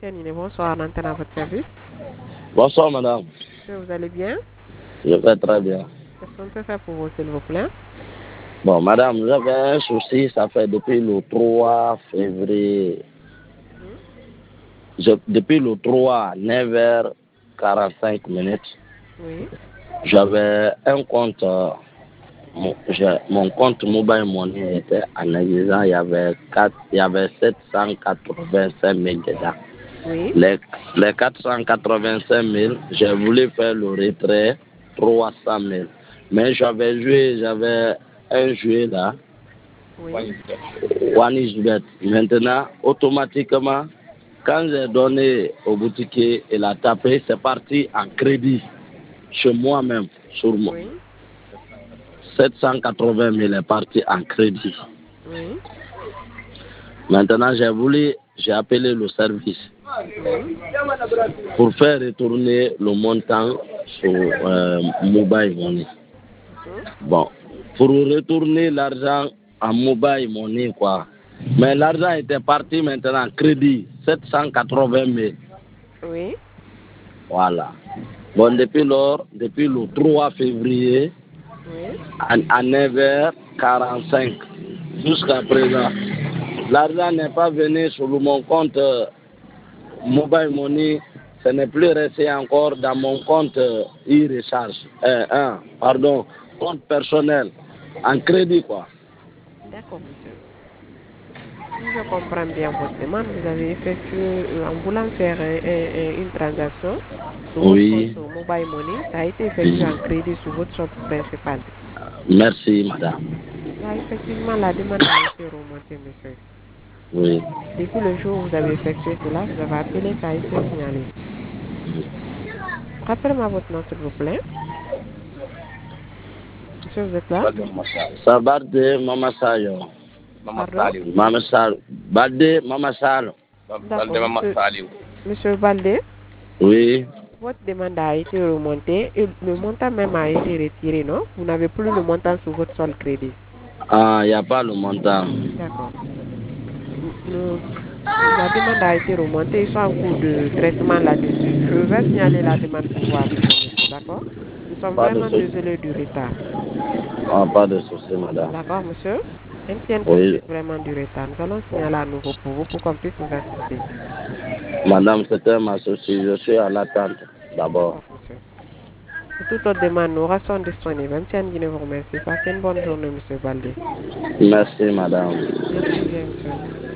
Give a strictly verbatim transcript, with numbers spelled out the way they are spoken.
Tianine, bonsoir, l'antenne à votre service. Bonsoir, madame. Monsieur, vous allez bien? Je vais très bien. Qu'est-ce qu'on peut faire pour vous, s'il vous plaît? Bon, madame, j'avais un souci, ça fait depuis le trois février. Hmm? Je, depuis le trois, neuf heures quarante-cinq minutes, Oui. j'avais un compte, euh, mon, j'ai- mon compte mobile money était analysant, il y avait, quatre, il y avait sept cent quatre-vingt-cinq mille dedans. Oui. Les, les quatre cent quatre-vingt-cinq mille, j'ai voulu faire le retrait trois cent mille. Mais j'avais joué, j'avais un jeu là, Oui. OneXBet. Maintenant, automatiquement, quand j'ai donné au boutiquier, il a tapé, c'est parti en crédit chez moi-même, sur moi. Oui. sept cent quatre-vingt mille est parti en crédit. Oui. Maintenant, j'ai voulu, j'ai appelé le service Oui. pour faire retourner le montant sur euh, mobile money. Mhm. Bon, pour retourner l'argent en mobile money, quoi. Mais l'argent était parti maintenant en crédit, sept cent quatre-vingt mille. Oui. Voilà. Bon, depuis lors, depuis le trois février, Oui. à, à neuf heures quarante-cinq, jusqu'à présent, l'argent n'est pas venu sur mon compte euh, mobile money. Ce n'est plus resté encore dans mon compte euh, e-recharge. Euh, hein, pardon, compte personnel, en crédit, quoi. D'accord, monsieur. Si je comprends bien votre demande, vous avez effectué, euh, en voulant faire un- un- un- une transaction sur votre compte Oui. Mobile Money, ça a été effectué en crédit sur votre solde principal. Merci, madame. Là, effectivement, la demande a été remontée, monsieur. Oui. Depuis le jour où vous avez effectué cela, vous avez appelé, ça a été signalé. Rappelez-moi votre nom, s'il vous plaît. Monsieur, vous êtes là? Sabade Mama Sayo. Pardon? Mama Sal. Bade Mama Sal. D'accord, monsieur, monsieur Baldé, Oui. votre demande a été remontée et le montant même a été retiré, non? Vous n'avez plus le montant sur votre solde crédit. Ah, il n'y a pas le montant. D'accord. Nous- nous- la demande a été remontée, ils sont en cours de traitement là-dessus. Je vais signaler la demande pour vous rapidement, monsieur, d'accord? Nous sommes Pas de vraiment souci. désolés du retard. Ah, pas de souci, madame. D'accord, monsieur? Etienne Oui. s'excuse vraiment du retard. Nous allons signaler à nouveau pour vous pour qu'on puisse vous assister. Madame, c'était ma souci. Je suis à l'attente, d'abord. D'accord, monsieur. Pour toute autre demande, nous restons disponibles. Etienne Guinée vous remercie. Passez une bonne journée, monsieur Baldé. Merci, madame. Merci bien, monsieur.